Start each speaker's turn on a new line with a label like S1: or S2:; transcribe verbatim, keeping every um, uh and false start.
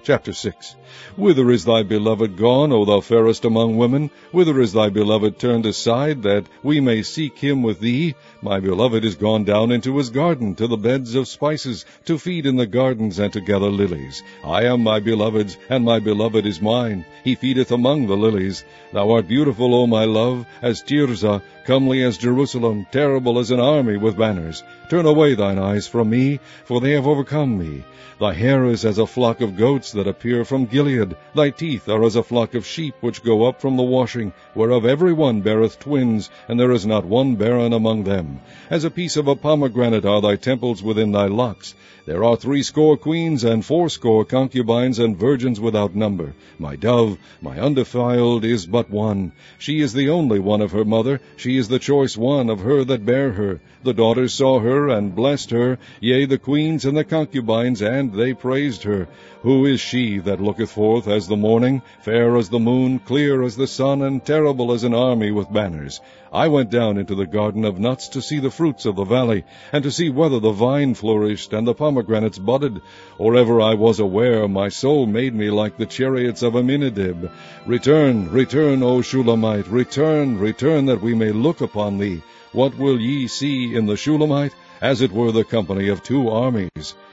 S1: Chapter six. Whither is thy beloved gone, O thou fairest among women? Whither is thy beloved turned aside, that we may seek him with thee? My beloved is gone down into his garden, to the beds of spices, to feed in the gardens, and to gather lilies. I am my beloved's, and my beloved is mine. He feedeth among the lilies. Thou art beautiful, O my love, as Tirzah, comely as Jerusalem, terrible as an army with banners. Turn away thine eyes from me, for they have overcome me. Thy hair is as a flock of goats that appear from Gilead. Thy teeth are as a flock of sheep which go up from the washing, whereof every one beareth twins, and there is not one barren among them. As a piece of a pomegranate are thy temples within thy locks. There are threescore queens, and fourscore concubines, and virgins without number. My dove, my undefiled, is but one. She is the only one of her mother. She is the choice one of her that bare her. The daughters saw her, and blessed her, yea, the queens and the concubines, and they praised her. Who is she that looketh forth as the morning, fair as the moon, clear as the sun, and terrible as an army with banners? I went down into the garden of nuts to see the fruits of the valley, and to see whether the vine flourished, and the pomegranates budded. Or ever I was aware, my soul made me like the chariots of Aminadab. Return, return, O Shulamite, return, return, that we may look upon thee. What will ye see in the Shulamite? As it were the company of two armies.